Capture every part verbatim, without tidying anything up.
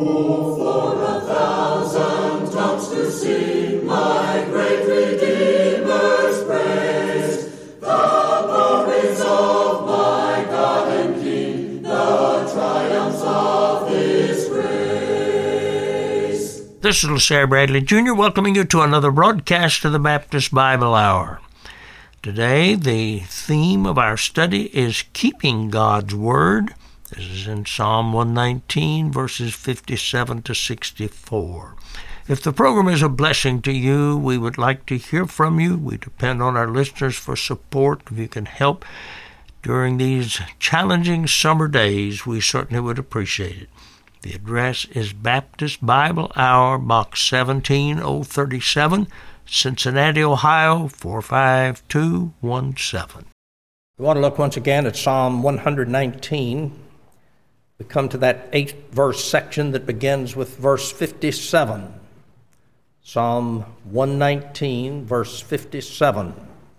Oh, for a thousand tongues to sing my great Redeemer's praise, the glories of my God and King, the triumphs of His grace. This is LaSalle Bradley Junior welcoming you to another broadcast of the Baptist Bible Hour. Today, the theme of our study is keeping God's Word. This is in Psalm one nineteen, verses fifty-seven to sixty-four. If the program is a blessing to you, we would like to hear from you. We depend on our listeners for support. If you can help during these challenging summer days, we certainly would appreciate it. The address is Baptist Bible Hour, Box seventeen oh thirty-seven, Cincinnati, Ohio, four five two one seven. We want to look once again at Psalm one nineteen. We come to that eighth verse section that begins with verse fifty-seven. Psalm one nineteen, verse fifty-seven.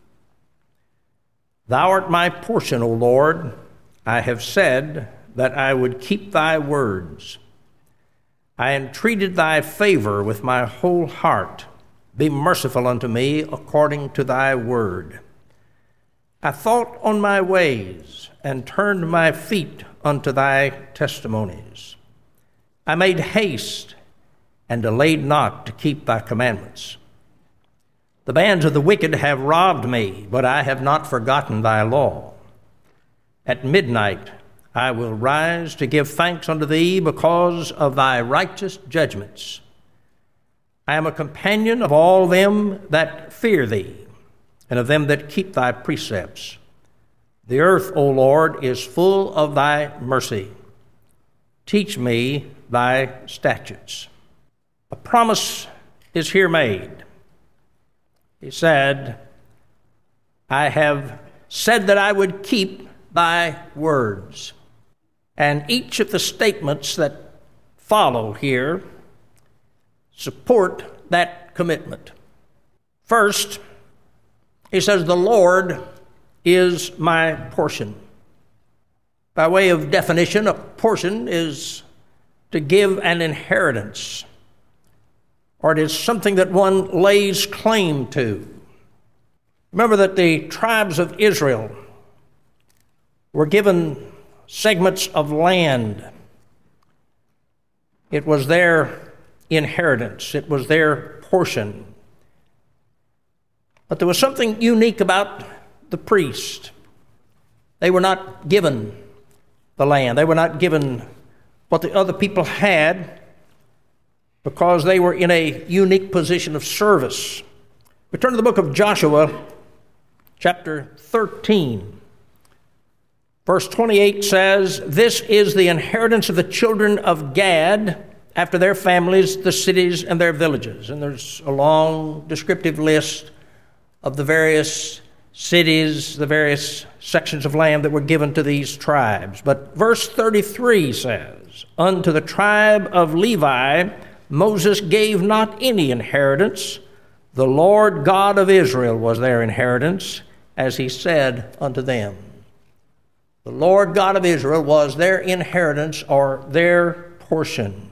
Thou art my portion, O Lord. I have said that I would keep thy words. I entreated thy favor with my whole heart. Be merciful unto me according to thy word. I thought on my ways and turned my feet unto thy testimonies. I made haste and delayed not to keep thy commandments. The bands of the wicked have robbed me, but I have not forgotten thy law. At midnight I will rise to give thanks unto thee because of thy righteous judgments. I am a companion of all them that fear thee, and of them that keep thy precepts. The earth, O Lord, is full of thy mercy. Teach me thy statutes. A promise is here made. He said, I have said that I would keep thy words. And each of the statements that follow here support that commitment. First, he says, the Lord is my portion. By way of definition, a portion is to give an inheritance, or it is something that one lays claim to. Remember that the tribes of Israel were given segments of land. It was their inheritance. It was their portion. But there was something unique about the priest. They were not given the land. They were not given what the other people had because they were in a unique position of service. We turn to the book of Joshua, chapter thirteen. Verse twenty-eight says, This is the inheritance of the children of Gad, after their families, the cities, and their villages. And there's a long descriptive list of the various cities, the various sections of land that were given to these tribes. But verse thirty-three says, Unto the tribe of Levi Moses gave not any inheritance. The Lord God of Israel was their inheritance, as he said unto them. The Lord God of Israel was their inheritance, or their portion.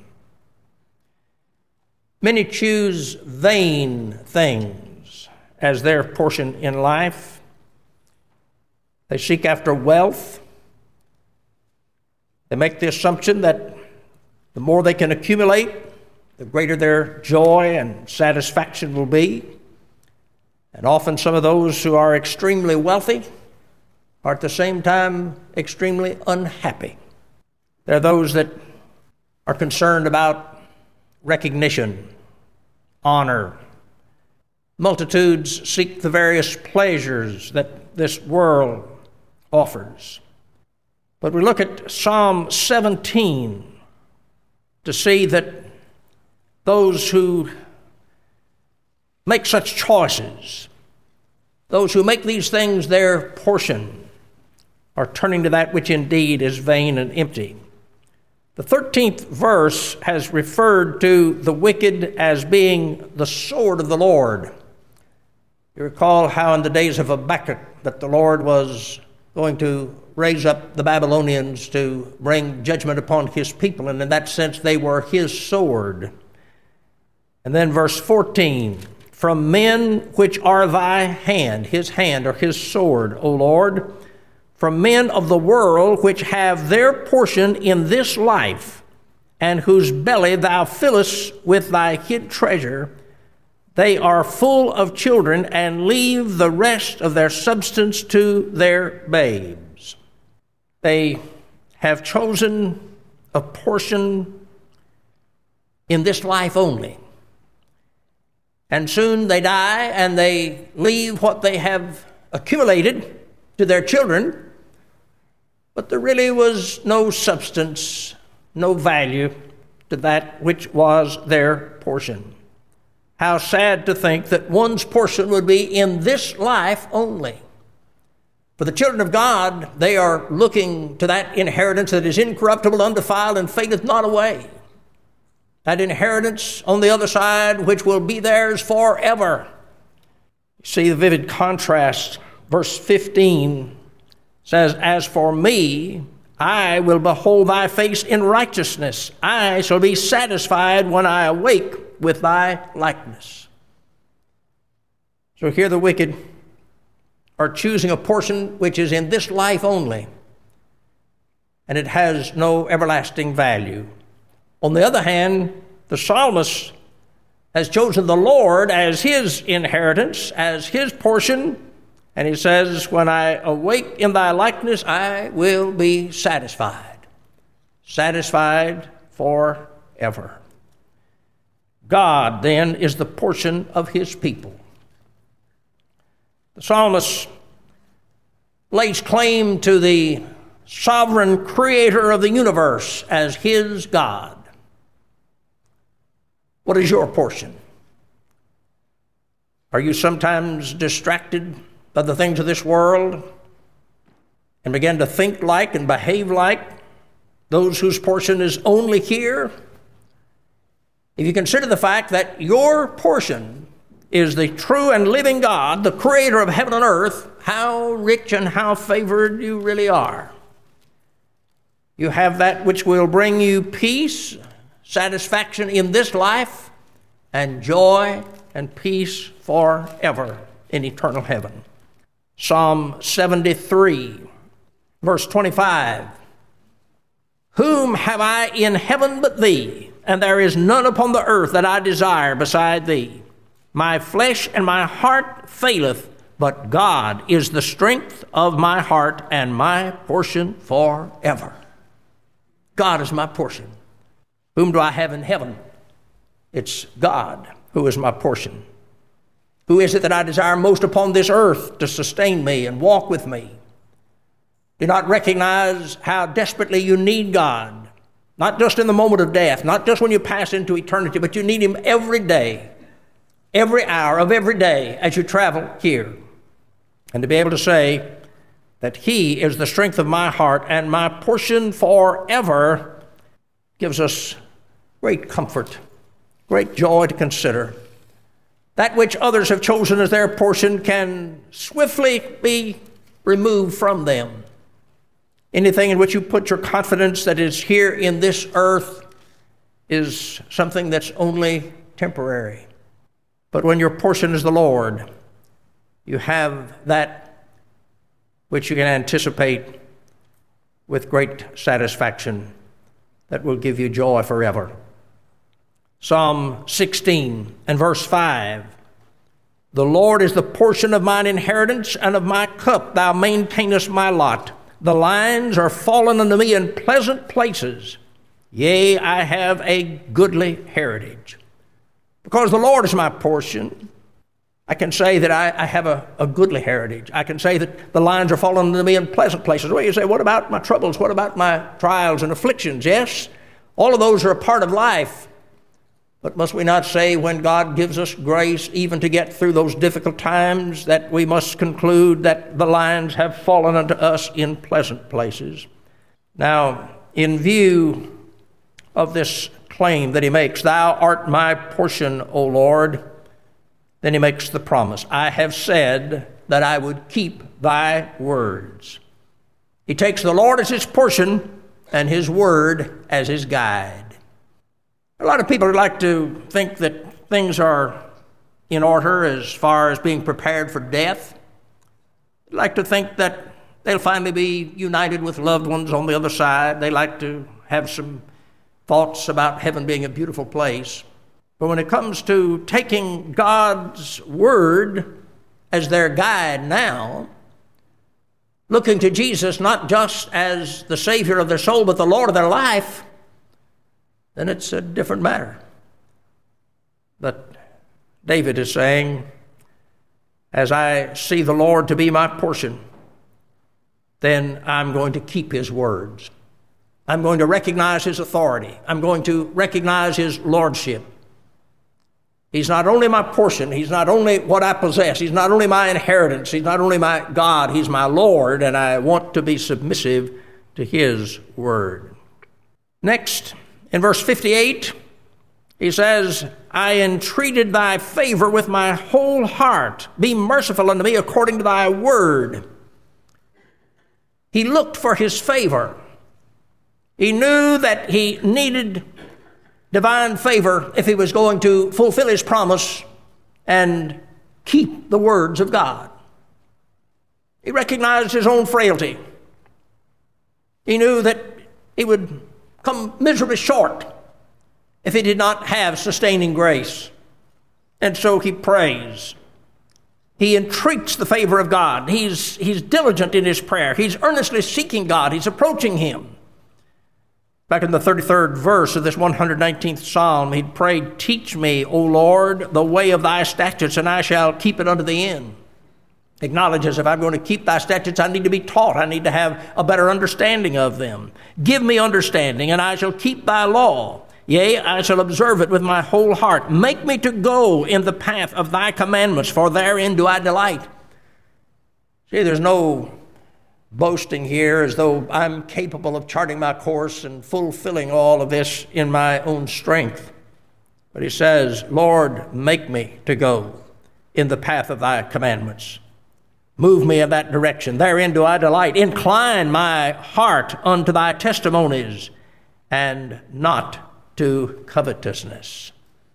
Many choose vain things as their portion in life. They seek after wealth. They make the assumption that the more they can accumulate, the greater their joy and satisfaction will be. And often some of those who are extremely wealthy are at the same time extremely unhappy. There are those that are concerned about recognition, honor. Multitudes seek the various pleasures that this world offers. But we look at Psalm seventeen to see that those who make such choices, those who make these things their portion, are turning to that which indeed is vain and empty. The thirteenth verse has referred to the wicked as being the sword of the Lord. You recall how in the days of Habakkuk that the Lord was going to raise up the Babylonians to bring judgment upon his people, and in that sense they were his sword. And then verse fourteen, from men which are thy hand, his hand or his sword, O Lord, from men of the world which have their portion in this life, and whose belly thou fillest with thy hid treasure, they are full of children, and leave the rest of their substance to their babes. They have chosen a portion in this life only. And soon they die, and they leave what they have accumulated to their children, but there really was no substance, no value to that which was their portion. How sad to think that one's portion would be in this life only. For the children of God, they are looking to that inheritance that is incorruptible, undefiled, and fadeth not away. That inheritance on the other side, which will be theirs forever. See the vivid contrast. Verse fifteen says, as for me, I will behold thy face in righteousness. I shall be satisfied when I awake with thy likeness. So here the wicked are choosing a portion which is in this life only, and it has no everlasting value. On the other hand, the psalmist has chosen the Lord as his inheritance, as his portion, and he says, when I awake in thy likeness, I will be satisfied. Satisfied forever. God, then, is the portion of his people. The psalmist lays claim to the sovereign creator of the universe as his God. What is your portion? Are you sometimes distracted by the things of this world and begin to think like and behave like those whose portion is only here? If you consider the fact that your portion is the true and living God, the creator of heaven and earth, how rich and how favored you really are. You have that which will bring you peace, satisfaction in this life, and joy and peace forever in eternal heaven. Psalm seventy-three, verse twenty-five. Whom have I in heaven but thee? And there is none upon the earth that I desire beside thee. My flesh and my heart faileth, but God is the strength of my heart and my portion forever. God is my portion. Whom do I have in heaven? It's God who is my portion. Who is it that I desire most upon this earth to sustain me and walk with me? Do not recognize how desperately you need God. Not just in the moment of death, not just when you pass into eternity, but you need him every day, every hour of every day as you travel here. And to be able to say that he is the strength of my heart and my portion forever gives us great comfort, great joy to consider. That which others have chosen as their portion can swiftly be removed from them. Anything in which you put your confidence that is here in this earth is something that's only temporary. But when your portion is the Lord, you have that which you can anticipate with great satisfaction that will give you joy forever. Psalm sixteen and verse five. The Lord is the portion of mine inheritance, and of my cup thou maintainest my lot. The lines are fallen unto me in pleasant places. Yea, I have a goodly heritage. Because the Lord is my portion, I can say that I, I have a, a goodly heritage. I can say that the lines are fallen unto me in pleasant places. Well, you say, what about my troubles? What about my trials and afflictions? Yes, all of those are a part of life. But must we not say when God gives us grace even to get through those difficult times that we must conclude that the lines have fallen unto us in pleasant places? Now, in view of this claim that he makes, thou art my portion, O Lord, then he makes the promise, I have said that I would keep thy words. He takes the Lord as his portion and his word as his guide. A lot of people like to think that things are in order as far as being prepared for death. They like to think that they'll finally be united with loved ones on the other side. They like to have some thoughts about heaven being a beautiful place. But when it comes to taking God's word as their guide now, looking to Jesus not just as the Savior of their soul, but the Lord of their life, then it's a different matter. But David is saying, as I see the Lord to be my portion, then I'm going to keep his words. I'm going to recognize his authority. I'm going to recognize his lordship. He's not only my portion, he's not only what I possess, he's not only my inheritance, he's not only my God, he's my Lord, and I want to be submissive to his word. Next, in verse fifty-eight, he says, I entreated thy favor with my whole heart. Be merciful unto me according to thy word. He looked for his favor. He knew that he needed divine favor if he was going to fulfill his promise and keep the words of God. He recognized his own frailty. He knew that he would come miserably short if he did not have sustaining grace. And so he prays. He entreats the favor of God. He's, he's diligent in his prayer. He's earnestly seeking God. He's approaching him. Back in the thirty-third verse of this one hundred nineteenth Psalm, he prayed, teach me, O Lord, the way of thy statutes, and I shall keep it unto the end. Acknowledges if I'm going to keep thy statutes, I need to be taught. I need to have a better understanding of them. Give me understanding, and I shall keep thy law. Yea, I shall observe it with my whole heart. Make me to go in the path of thy commandments, for therein do I delight. See, there's no boasting here as though I'm capable of charting my course and fulfilling all of this in my own strength. But he says, Lord, make me to go in the path of thy commandments. Move me in that direction. Therein do I delight. Incline my heart unto thy testimonies, and not to covetousness.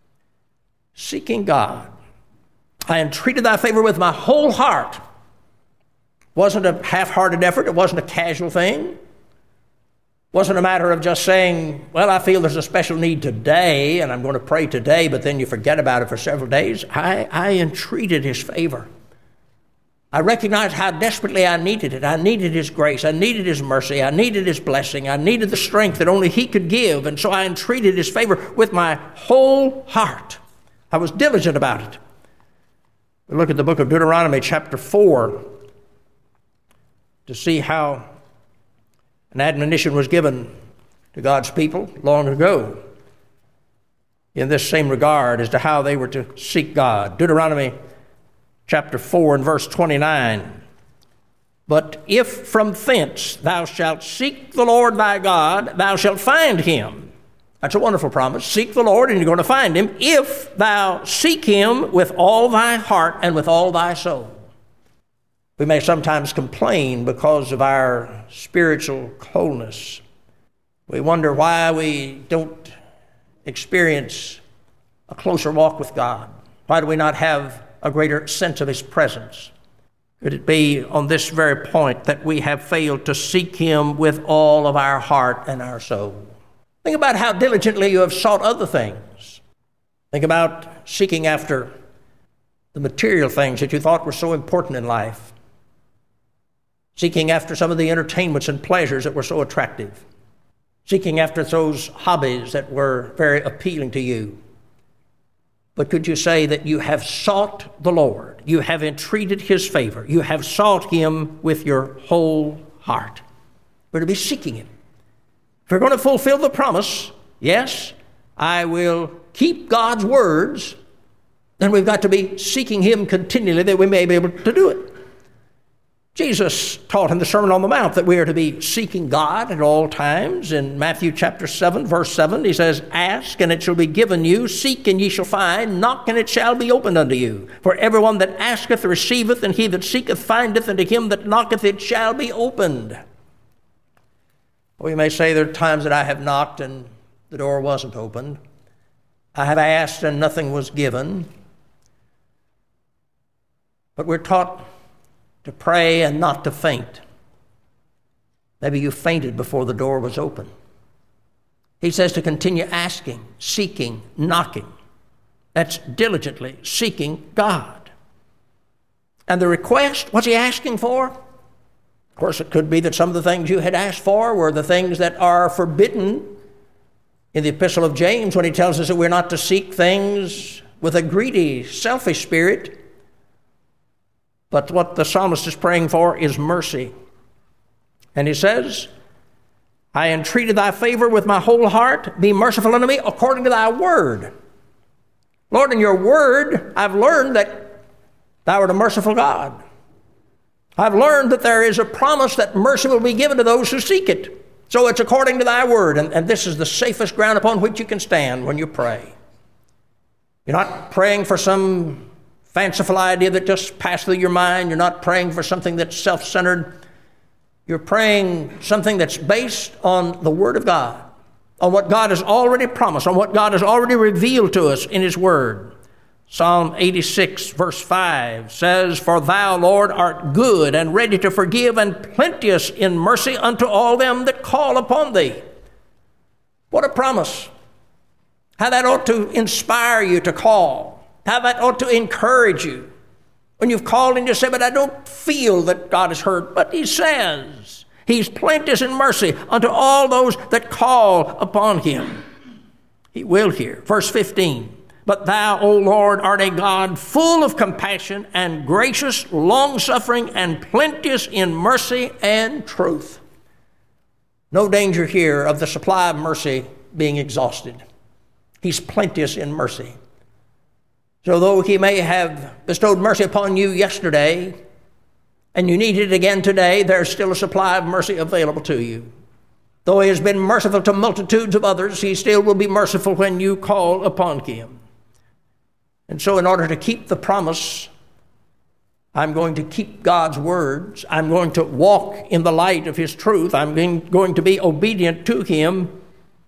Seeking God. I entreated thy favor with my whole heart. Wasn't a half-hearted effort. It wasn't a casual thing. Wasn't a matter of just saying, well, I feel there's a special need today, and I'm going to pray today, but then you forget about it for several days. I, I entreated his favor. I recognized how desperately I needed it. I needed his grace. I needed his mercy. I needed his blessing. I needed the strength that only he could give. And so I entreated his favor with my whole heart. I was diligent about it. We look at the book of Deuteronomy chapter four to see how an admonition was given to God's people long ago in this same regard as to how they were to seek God. Deuteronomy chapter four and verse twenty-nine. But if from thence thou shalt seek the Lord thy God, thou shalt find him. That's a wonderful promise. Seek the Lord and you're going to find him if thou seek him with all thy heart and with all thy soul. We may sometimes complain because of our spiritual coldness. We wonder why we don't experience a closer walk with God. Why do we not have a greater sense of his presence? Could it be on this very point that we have failed to seek him with all of our heart and our soul? Think about how diligently you have sought other things. Think about seeking after the material things that you thought were so important in life. Seeking after some of the entertainments and pleasures that were so attractive. Seeking after those hobbies that were very appealing to you. But could you say that you have sought the Lord? You have entreated his favor. You have sought him with your whole heart. We're to be seeking him. If we're going to fulfill the promise, yes, I will keep God's words, then we've got to be seeking him continually that we may be able to do it. Jesus taught in the Sermon on the Mount that we are to be seeking God at all times. In Matthew chapter seven, verse seven, he says, ask, and it shall be given you. Seek, and ye shall find. Knock, and it shall be opened unto you. For everyone that asketh receiveth, and he that seeketh findeth, and to him that knocketh it shall be opened. Or you may say there are times that I have knocked and the door wasn't opened. I have asked and nothing was given. But we're taught to pray and not to faint. Maybe you fainted before the door was open. He says to continue asking, seeking, knocking. That's diligently seeking God. And the request, what's he asking for? Of course, it could be that some of the things you had asked for were the things that are forbidden in the Epistle of James when he tells us that we're not to seek things with a greedy, selfish spirit. But what the psalmist is praying for is mercy. And he says, I entreated thy favor with my whole heart. Be merciful unto me according to thy word. Lord, in your word, I've learned that thou art a merciful God. I've learned that there is a promise that mercy will be given to those who seek it. So it's according to thy word. And, and this is the safest ground upon which you can stand when you pray. You're not praying for some fanciful idea that just passed through your mind. You're not praying for something that's self-centered. You're praying something that's based on the Word of God, on what God has already promised, on what God has already revealed to us in His Word. Psalm eighty-six, verse five says, For thou, Lord, art good and ready to forgive and plenteous in mercy unto all them that call upon thee. What a promise. How that ought to inspire you to call. How that ought to encourage you. When you've called and you say, but I don't feel that God has heard. But he says, he's plenteous in mercy unto all those that call upon him. He will hear. Verse fifteen, But thou, O Lord, art a God full of compassion and gracious, long-suffering, and plenteous in mercy and truth. No danger here of the supply of mercy being exhausted. He's plenteous in mercy. So though he may have bestowed mercy upon you yesterday, and you need it again today, there's still a supply of mercy available to you. Though he has been merciful to multitudes of others, he still will be merciful when you call upon him. And so in order to keep the promise, I'm going to keep God's words. I'm going to walk in the light of his truth. I'm going to be obedient to him.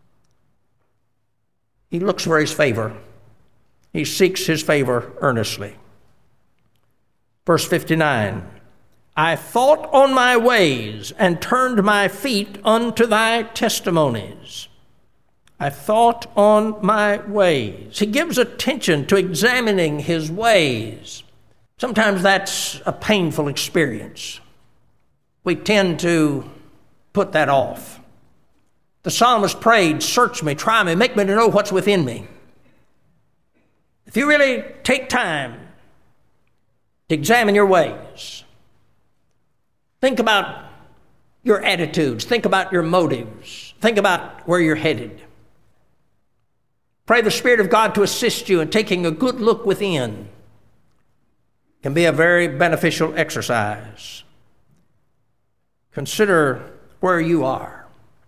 He looks for his favor. He seeks his favor earnestly. Verse fifty-nine, I thought on my ways and turned my feet unto thy testimonies. I thought on my ways. He gives attention to examining his ways. Sometimes that's a painful experience. We tend to put that off. The psalmist prayed, search me, try me, make me to know what's within me. If you really take time to examine your ways, think about your attitudes, think about your motives, think about where you're headed. Pray the Spirit of God to assist you in taking a good look within. It can be a very beneficial exercise. Consider where you are.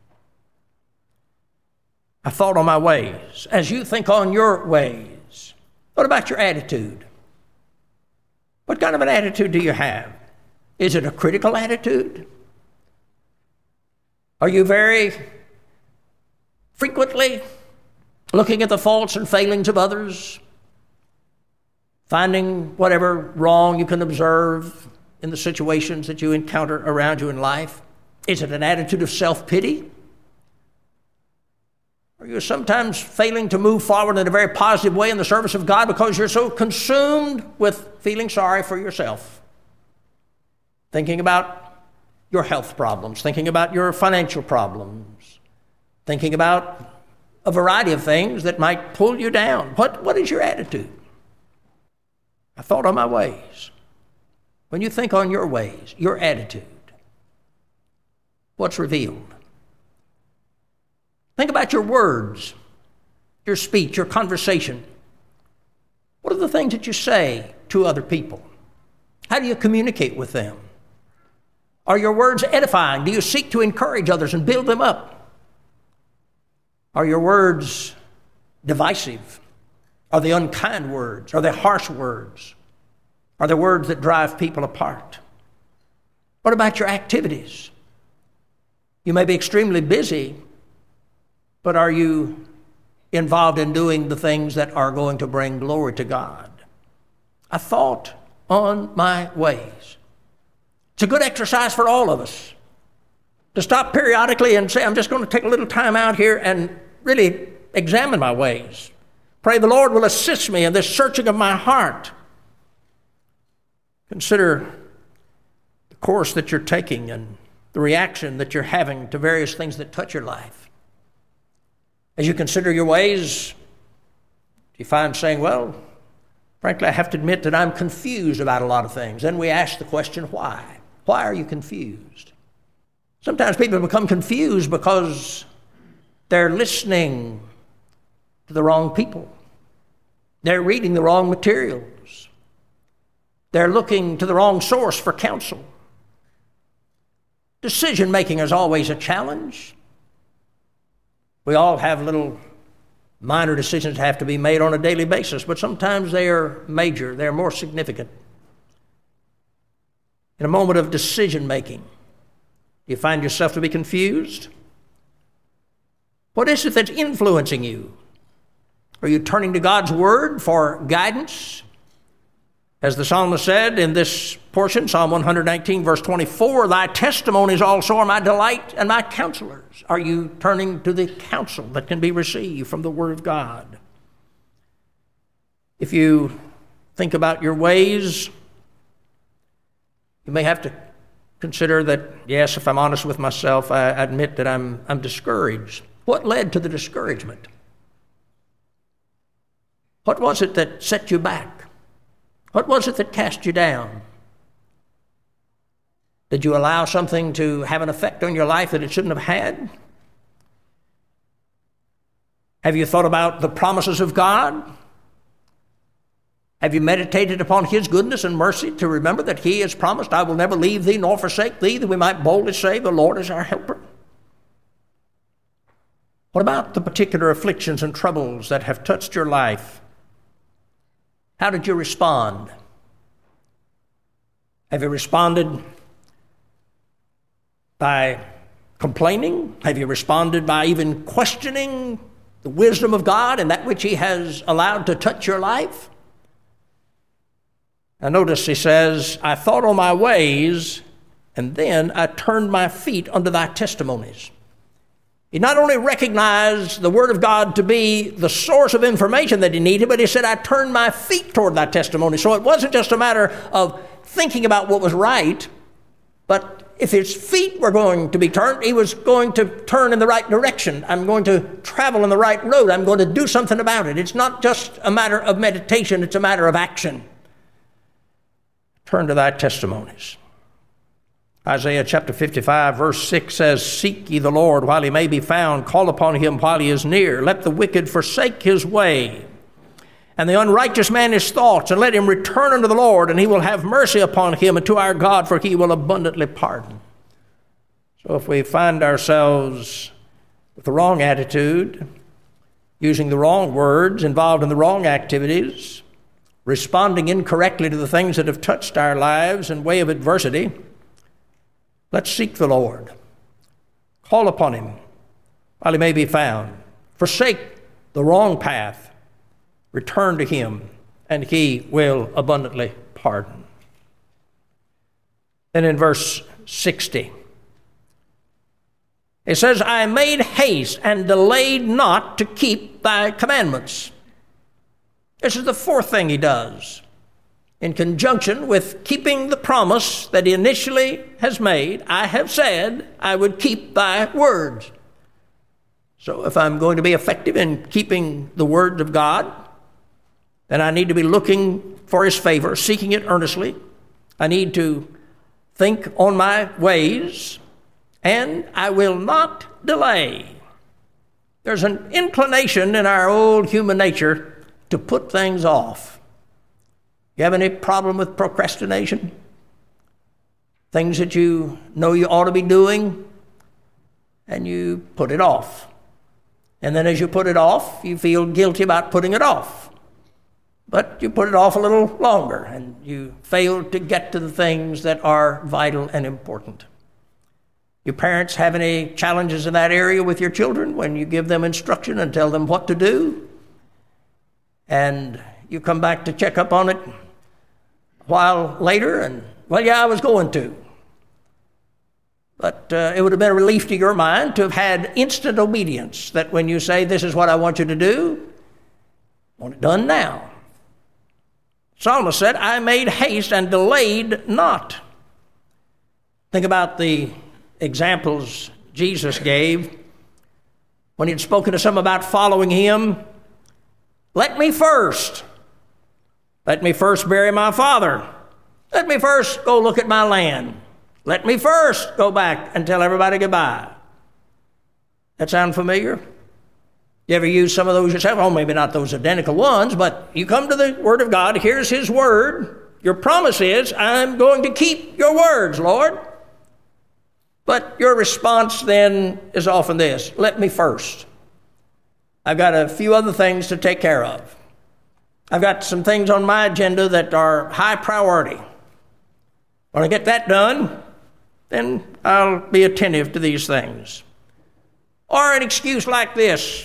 I thought on my ways. As you think on your ways, what about your attitude? What kind of an attitude do you have? Is it a critical attitude? Are you very frequently looking at the faults and failings of others, finding whatever wrong you can observe in the situations that you encounter around you in life? Is it an attitude of self-pity? Are you sometimes failing to move forward in a very positive way in the service of God because you're so consumed with feeling sorry for yourself? Thinking about your health problems, thinking about your financial problems, thinking about a variety of things that might pull you down. What, what is your attitude? I thought on my ways. When you think on your ways, your attitude, what's revealed? Think about your words, your speech, your conversation. What are the things that you say to other people? How do you communicate with them? Are your words edifying? Do you seek to encourage others and build them up? Are your words divisive? Are they unkind words? Are they harsh words? Are they words that drive people apart? What about your activities? You may be extremely busy, but are you involved in doing the things that are going to bring glory to God? I thought on my ways. It's a good exercise for all of us to stop periodically and say, I'm just going to take a little time out here and really examine my ways. Pray the Lord will assist me in this searching of my heart. Consider the course that you're taking and the reaction that you're having to various things that touch your life. As you consider your ways, you find saying, well, frankly, I have to admit that I'm confused about a lot of things. Then we ask the question, why? Why are you confused? Sometimes people become confused because they're listening to the wrong people. They're reading the wrong materials. They're looking to the wrong source for counsel. Decision-making is always a challenge. We all have little minor decisions that have to be made on a daily basis, but sometimes they are major, they're more significant. In a moment of decision-making, do you find yourself to be confused? What is it that's influencing you? Are you turning to God's Word for guidance? As the psalmist said in this portion, Psalm one nineteen, verse twenty-four, thy testimonies also are my delight and my counselors. Are you turning to the counsel that can be received from the Word of God? If you think about your ways, you may have to consider that, yes, if I'm honest with myself, I admit that I'm, I'm discouraged. What led to the discouragement? What was it that set you back? What was it that cast you down? Did you allow something to have an effect on your life that it shouldn't have had? Have you thought about the promises of God? Have you meditated upon His goodness and mercy to remember that He has promised, I will never leave thee nor forsake thee, that we might boldly say, the Lord is our helper? What about the particular afflictions and troubles that have touched your life? How did you respond? Have you responded by complaining? Have you responded by even questioning the wisdom of God and that which He has allowed to touch your life? Now notice he says, I thought on my ways, and then I turned my feet unto thy testimonies. He not only recognized the Word of God to be the source of information that he needed, but he said, I turned my feet toward thy testimony. So it wasn't just a matter of thinking about what was right, but if his feet were going to be turned, he was going to turn in the right direction. I'm going to travel in the right road. I'm going to do something about it. It's not just a matter of meditation, it's a matter of action. Turn to thy testimonies. Isaiah chapter fifty-five, verse six says, seek ye the Lord while he may be found. Call upon him while he is near. Let the wicked forsake his way, and the unrighteous man his thoughts, and let him return unto the Lord, and he will have mercy upon him, and to our God, for he will abundantly pardon. So if we find ourselves with the wrong attitude, using the wrong words, involved in the wrong activities, responding incorrectly to the things that have touched our lives in way of adversity, let's seek the Lord. Call upon him while he may be found. Forsake the wrong path. Return to him, and he will abundantly pardon. Then in verse sixty, it says, I made haste and delayed not to keep thy commandments. This is the fourth thing he does. In conjunction with keeping the promise that he initially has made, I have said I would keep thy words. So if I'm going to be effective in keeping the word of God, then I need to be looking for his favor, seeking it earnestly. I need to think on my ways, and I will not delay. There's an inclination in our old human nature to put things off. You have any problem with procrastination? Things that you know you ought to be doing, and you put it off. And then as you put it off, you feel guilty about putting it off. But you put it off a little longer, and you fail to get to the things that are vital and important. You parents have any challenges in that area with your children when you give them instruction and tell them what to do? And you come back to check up on it a while later and, well, yeah, I was going to. But uh, it would have been a relief to your mind to have had instant obedience, that when you say, this is what I want you to do, I want it done now. Solomon said, I made haste and delayed not. Think about the examples Jesus gave when he had spoken to some about following him. Let me first. Let me first bury my father. Let me first go look at my land. Let me first go back and tell everybody goodbye. That sound familiar? You ever use some of those yourself? Oh, maybe not those identical ones, but you come to the Word of God. Here's His Word. Your promise is, I'm going to keep your words, Lord. But your response then is often this: let me first. I've got a few other things to take care of. I've got some things on my agenda that are high priority. When I get that done, then I'll be attentive to these things. Or an excuse like this: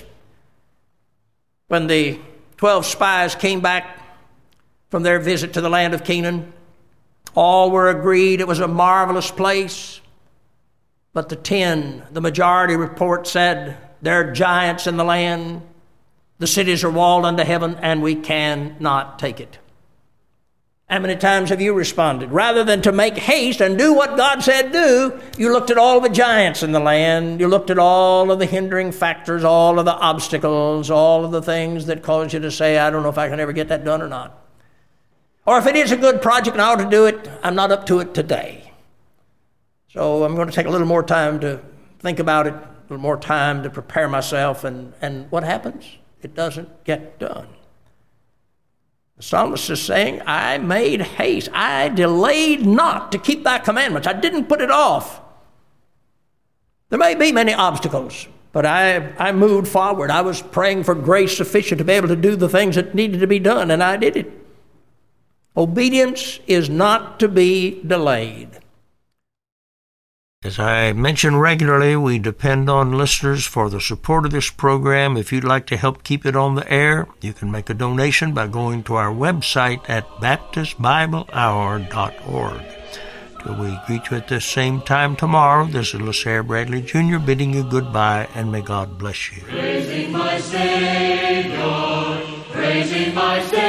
when the twelve spies came back from their visit to the land of Canaan, all were agreed it was a marvelous place. But the ten, the majority report said, there are giants in the land, the cities are walled unto heaven, and we cannot take it. How many times have you responded? Rather than to make haste and do what God said do, you looked at all the giants in the land, you looked at all of the hindering factors, all of the obstacles, all of the things that cause you to say, I don't know if I can ever get that done or not. Or if it is a good project and I ought to do it, I'm not up to it today. So I'm going to take a little more time to think about it, a little more time to prepare myself, and, and what happens? It doesn't get done. The psalmist is saying, I made haste. I delayed not to keep thy commandments. I didn't put it off. There may be many obstacles, but I, I moved forward. I was praying for grace sufficient to be able to do the things that needed to be done, and I did it. Obedience is not to be delayed. As I mention regularly, we depend on listeners for the support of this program. If you'd like to help keep it on the air, you can make a donation by going to our website at baptist bible hour dot org. Till we greet you at this same time tomorrow, this is LaSair Bradley Junior bidding you goodbye, and may God bless you. Praising my Savior, praising my Savior.